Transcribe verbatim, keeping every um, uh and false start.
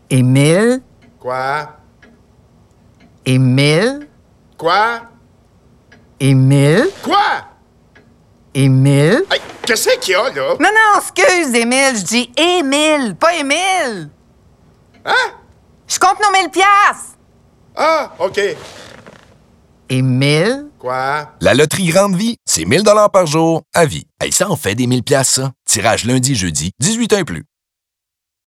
Émile? Quoi? Émile? Quoi? Émile? Quoi? Émile? Hey, qu'est-ce qu'il y a, là? Non, non, excuse, Émile, je dis Émile, pas Émile. Hein? Je compte nos mille piastres. Ah, OK. Émile? Quoi? La loterie Grande Vie, c'est mille dollars par jour à vie. Hey, ça en fait des mille piastres, ça. Tirage lundi, jeudi, dix-huit ans et plus.